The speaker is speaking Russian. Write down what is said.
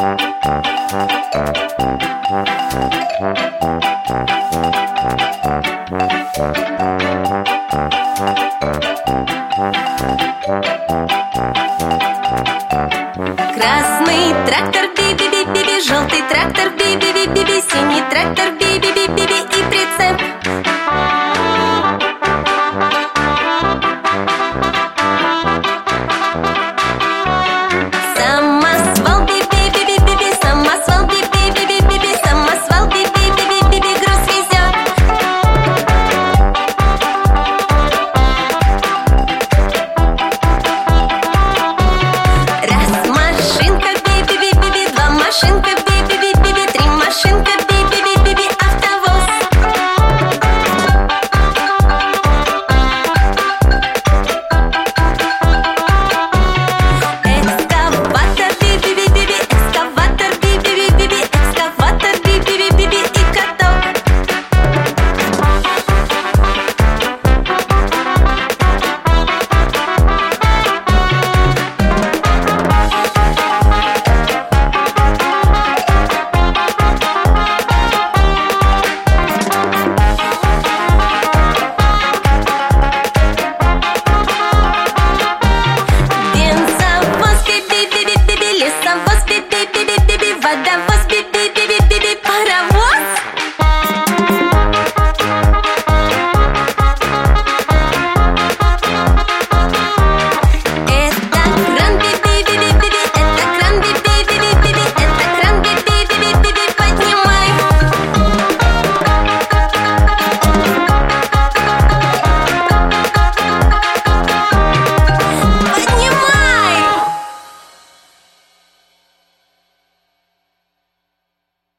Красный трактор би-би-би-би-би, желтый трактор би-би-би-би-би, синий трактор би-би-би-би-би и прицеп. Самосвал би-би-би-би-би, самосвал би-би-би-би-би, самосвал би-би-би-би-би, груз везет. Раз машинка би-би-би-би-би, два машинка би-би-би-би-би, три машинка би-би-би-би-би, автовоз. Экскаватор би-би-би-би-би, экскаватор би-би-би-би-би, экскаватор би-би-би-би-би и каток. Бензовоз би-би-би-би-би, лесовоз би-би-би-би-би, водовоз